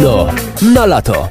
Kino na lato.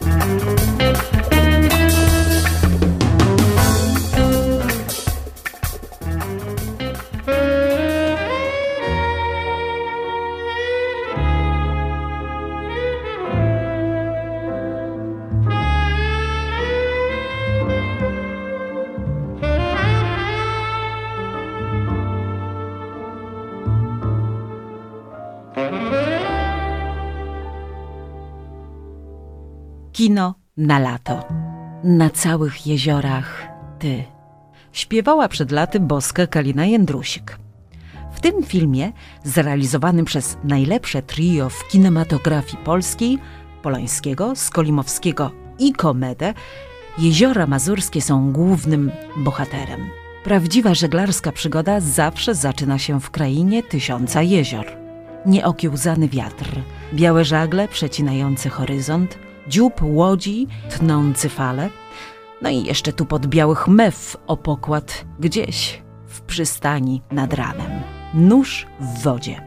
Kino na lato. Na całych jeziorach ty. Śpiewała przed laty boska Kalina Jędrusik. W tym filmie, zrealizowanym przez najlepsze trio w kinematografii polskiej, Polańskiego, Skolimowskiego i Komedę, jeziora mazurskie są głównym bohaterem. Prawdziwa żeglarska przygoda zawsze zaczyna się w krainie tysiąca jezior. Nieokiełzany wiatr, białe żagle przecinające horyzont, dziób łodzi tnący fale, no i jeszcze tu pod białych mew o pokład gdzieś w przystani nad ranem. Nóż w wodzie.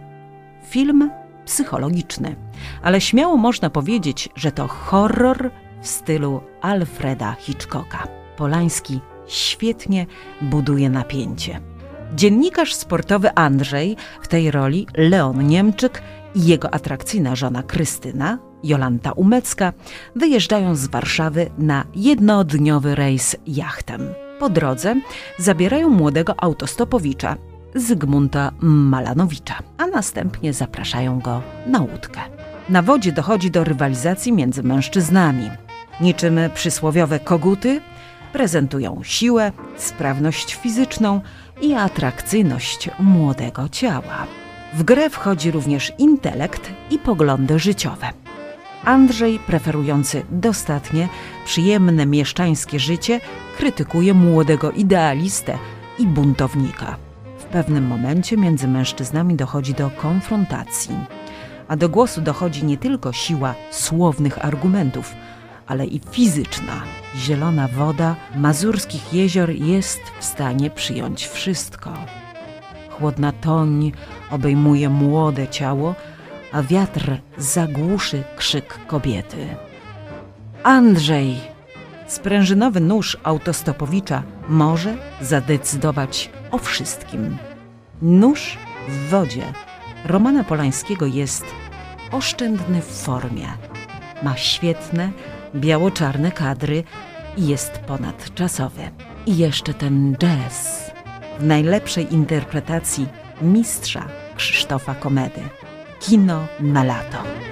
Film psychologiczny, ale śmiało można powiedzieć, że to horror w stylu Alfreda Hitchcocka. Polański świetnie buduje napięcie. Dziennikarz sportowy Andrzej, w tej roli Leon Niemczyk i jego atrakcyjna żona Krystyna, Jolanta Umecka, wyjeżdżają z Warszawy na jednodniowy rejs jachtem. Po drodze zabierają młodego autostopowicza, Zygmunta Malanowicza, a następnie zapraszają go na łódkę. Na wodzie dochodzi do rywalizacji między mężczyznami. Niczym przysłowiowe koguty prezentują siłę, sprawność fizyczną i atrakcyjność młodego ciała. W grę wchodzi również intelekt i poglądy życiowe. Andrzej, preferujący dostatnie, przyjemne mieszczańskie życie, krytykuje młodego idealistę i buntownika. W pewnym momencie między mężczyznami dochodzi do konfrontacji, a do głosu dochodzi nie tylko siła słownych argumentów, ale i fizyczna. Zielona woda mazurskich jezior jest w stanie przyjąć wszystko. Chłodna toń obejmuje młode ciało, a wiatr zagłuszy krzyk kobiety. Andrzej, sprężynowy nóż autostopowicza, może zadecydować o wszystkim. Nóż w wodzie Romana Polańskiego jest oszczędny w formie. Ma świetne, biało-czarne kadry i jest ponadczasowy. I jeszcze ten jazz w najlepszej interpretacji mistrza Krzysztofa Komedy. Kino na lato.